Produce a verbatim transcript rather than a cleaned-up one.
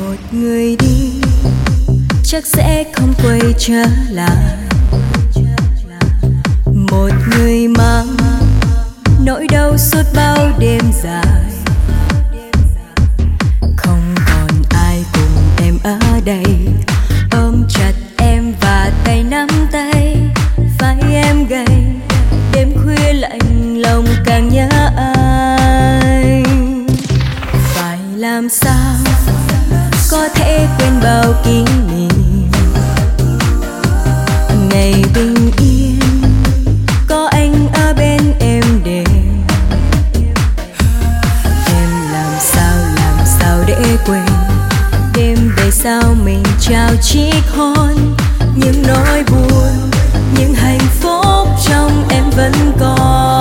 một người đi chắc sẽ không quay trở lại, một người mang nỗi đau suốt bao đêm dài. Không còn ai cùng em ở đây, ôm chặt em và tay nắm tay. Vai em gầy, đêm khuya lạnh lòng càng nhớ anh. Phải làm sao có thể quên bao kỷ niệm ngày bình yên, có anh ở bên em đêm. Em làm sao làm sao để quên đêm về sau mình trao chiếc hôn. Những nỗi buồn, những hạnh phúc trong em vẫn còn.